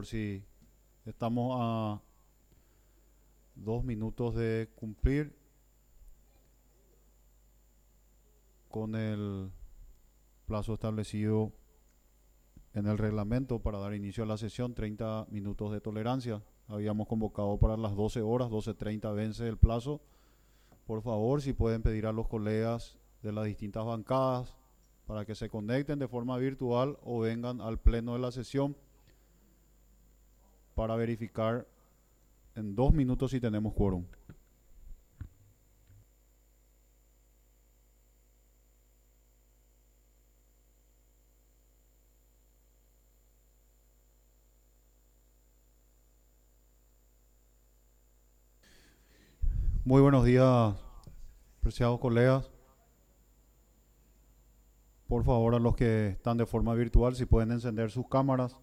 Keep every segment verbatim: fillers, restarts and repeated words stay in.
Si estamos a dos minutos de cumplir con el plazo establecido en el reglamento para dar inicio a la sesión, treinta minutos de tolerancia. Habíamos convocado para las doce horas, doce treinta vence el plazo. Por favor, si pueden pedir a los colegas de las distintas bancadas para que se conecten de forma virtual o vengan al pleno de la sesión para verificar en dos minutos si tenemos quórum. Muy buenos días, apreciados colegas. Por favor, a los que están de forma virtual, si pueden encender sus cámaras.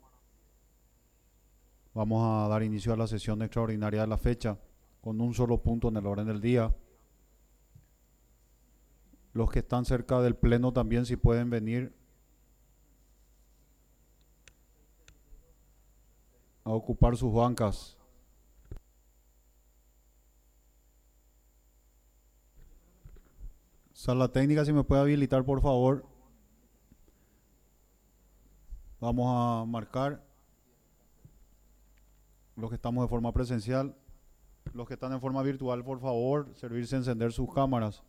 Vamos a dar inicio a la sesión extraordinaria de la fecha, con un solo punto en el orden del día. Los que están cerca del pleno también, si pueden venir a ocupar sus bancas. Sala técnica, si me puede habilitar, por favor. Vamos a marcar los que estamos de forma presencial. Los que están en forma virtual, por favor, servirse a encender sus cámaras.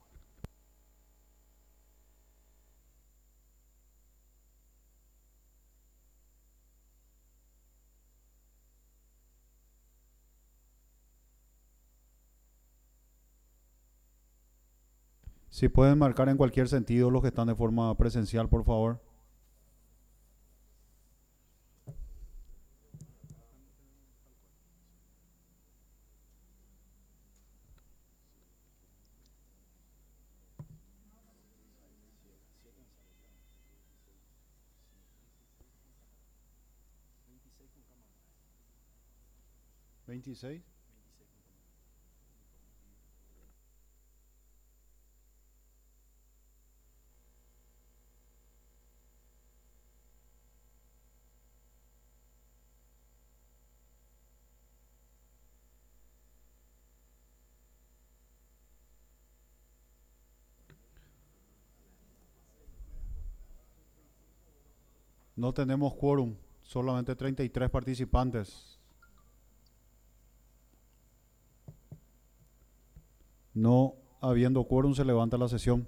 Si pueden marcar en cualquier sentido los que están de forma presencial, por favor. veintiséis. No tenemos quórum, solamente treinta y tres participantes. No habiendo quórum, se levanta la sesión.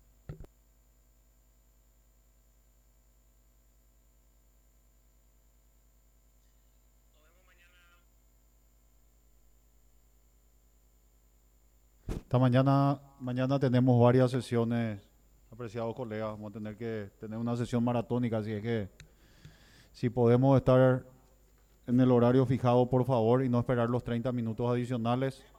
Esta mañana, mañana tenemos varias sesiones, apreciados colegas. Vamos a tener que tener una sesión maratónica, así es que si podemos estar en el horario fijado, por favor, y no esperar los treinta minutos adicionales.